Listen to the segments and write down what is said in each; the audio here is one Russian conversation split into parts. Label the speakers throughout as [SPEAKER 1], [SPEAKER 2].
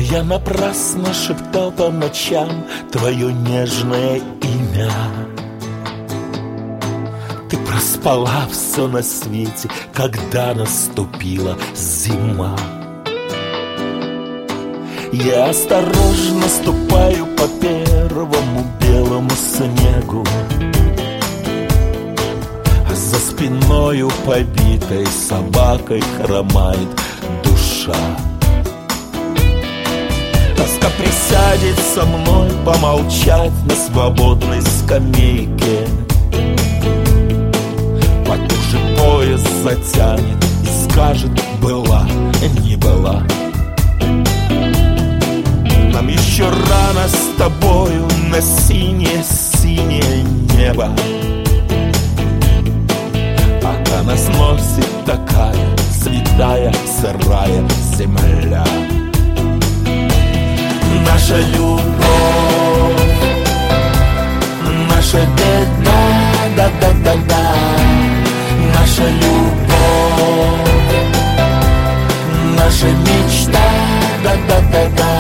[SPEAKER 1] я напрасно шептал по ночам твое нежное имя. Ты проспала все на свете, когда наступила зима. Я осторожно ступаю по первому белому снегу, а за спиною побитой собакой хромает душа. Тоска присядет со мной помолчать на свободной скамейке, потуже пояс затянет и скажет: была, не была. Нам еще рано с тобою на синее-синее небо, пока нас носит такая святая сырая земля. Наша любовь, наша беда, да-да-да-да. Наша любовь, наша мечта, да-да-да-да.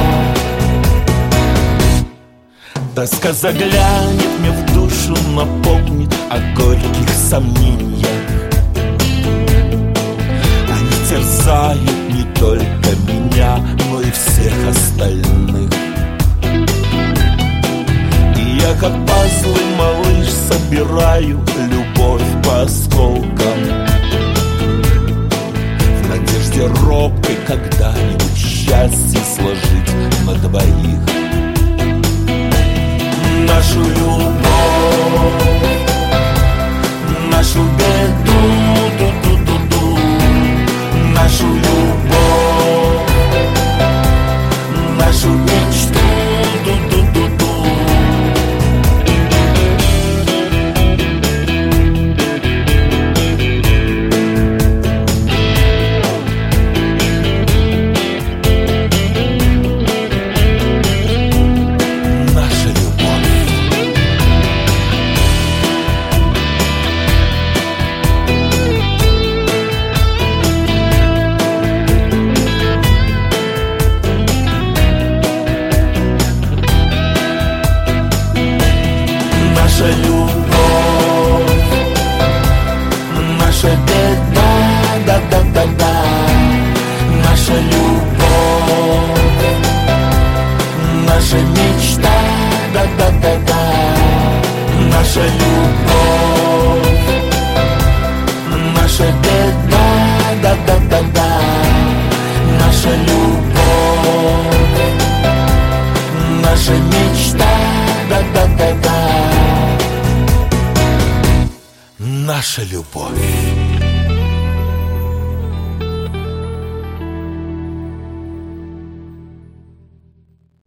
[SPEAKER 1] Тоска заглянет мне в душу, напомнит о горьких сомнениях. Они терзают не только меня, но и всех остальных. И я, как пазлы, малыш, собираю любовь по осколкам, в надежде робкой когда-нибудь счастье сложить на двоих. Нашу любовь, нашу беду, ду-ду-ду-ду. Нашу любовь, нашу мечту, ду-ду-ду-ду. Наша любовь, наша беда, да-да-да-да. Наша любовь, наша мечта, да-да-да-да. Наша любовь, наша беда, да-да-да-да. Наша любовь, наша мечта, да-да-да-да. Наша любовь.